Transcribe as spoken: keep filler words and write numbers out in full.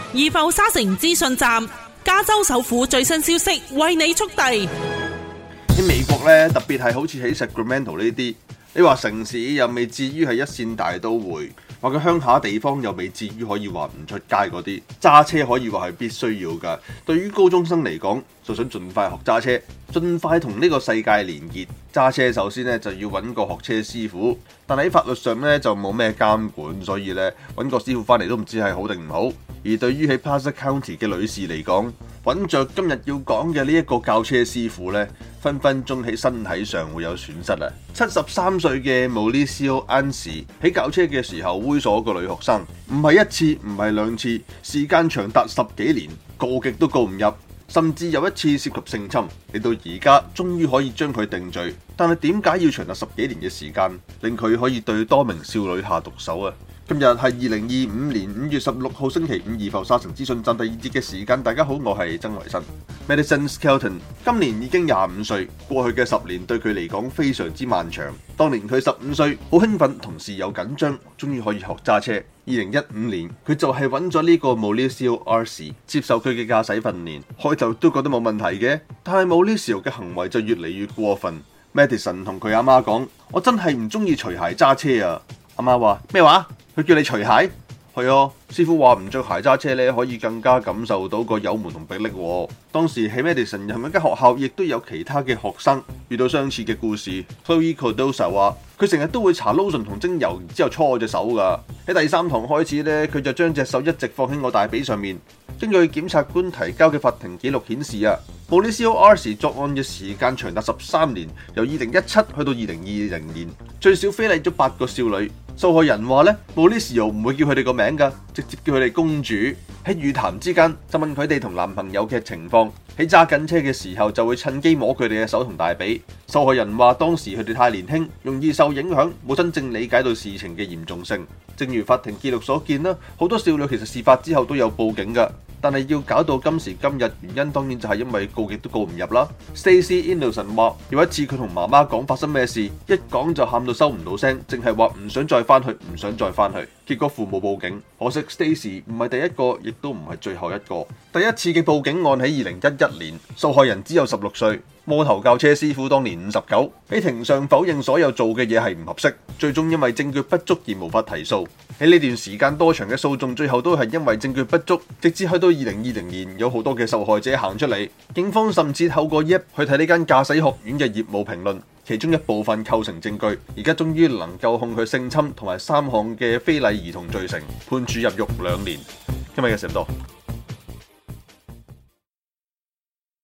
怡浮沙城資訊站，加州首府最新消息為你速遞。 喺美國咧，特別係好似喺 Sacramento 呢啲，你話城市又未至於係一線大都會，或者鄉下地方又未至於可以話唔出街嗰啲，揸車可以話係必須要㗎。對於高中生嚟講，就想盡快學揸車，盡快同呢個世界連結。揸車首先咧就要揾個學車師傅，但喺法律上咧就冇咩監管，所以咧揾個師傅翻嚟都唔知係好定唔好。而對於喺 Placer County 嘅女士嚟講，揾着今日要講嘅呢一個教車師傅咧，分分鐘喺身體上會有損失啊！七十三歲嘅 Mauricio Ansi 喺教車嘅時候猥瑣個女學生，唔係一次，唔係兩次，時間長達十幾年，告極都告唔入，甚至有一次涉及性侵，嚟到而家終於可以將佢定罪。但係點解要長達十幾年嘅時間，令佢可以對多名少女下毒手啊？今日係二零二五年五月十六號星期五，怡浮沙城資訊站第二節嘅時間。大家好，我係曾維新。Madison Skelton 今年已經廿五歲，過去嘅十年對佢嚟講非常之漫長。當年佢十五歲，好興奮，同時又緊張，終於可以學揸車。二零一五年，佢就係揾咗呢個 Mauricio Arce 接受佢嘅駕駛訓練。開頭都覺得冇問題嘅，但係 Mauricio 嘅行為就越嚟越過分。Madison 同佢阿媽講：我真係唔中意除鞋揸車啊！阿媽話咩話？佢叫你除鞋？係啊，師傅話唔着鞋揸車咧，可以更加感受到個油門同迫力喎。當時喺 Madison 入面間學校，亦都有其他嘅學生遇到相似嘅故事。Chloe Cordosa 話佢成日都會搽 lotion 同精油，然之後搓我隻手㗎。喺第三堂開始咧，佢就將隻手一直放喺我大髀上面。根據檢察官提交嘅法庭記錄顯示啊，Mauricio Arce 作案嘅時間長達十三年，由二零一七去到二零二零年，最少非禮咗八個少女。受害人話咧，Mauricio唔會叫佢哋個名㗎，直接叫佢哋公主。喺語談之間就問佢哋同男朋友嘅情況，喺揸緊車嘅時候就會趁機摸佢哋嘅手同大髀。受害人話當時佢哋太年輕，容易受影響，冇真正理解到事情嘅嚴重性。正如法庭記錄所見啦，好多少女其實事發之後都有報警㗎。但係要搞到今時今日，原因當然就係因為告極都告唔入啦。Stacey Innocent 話有一次佢同媽媽講發生咩事，一講就喊到收唔到聲，淨係話唔想再翻去，唔想再翻去。結果父母報警，可惜 Stacey 唔係第一個，亦都唔係最後一個。第一次嘅報警案喺二零一一年，受害人只有十六歲。摸頭教車師傅當年五十九，喺庭上否認所有做嘅嘢係唔合適，最終因為證據不足而無法提訴。喺呢段時間多場嘅訴訟，最後都係因為證據不足，直至去到二零二零年，有好多嘅受害者行出嚟，警方甚至透過 Yelp 去睇呢間駕駛學院嘅業務評論，其中一部分構成證據，而家終於能夠控佢性侵同埋三項嘅非禮兒童罪成，判處入獄兩年。今日嘅時間多。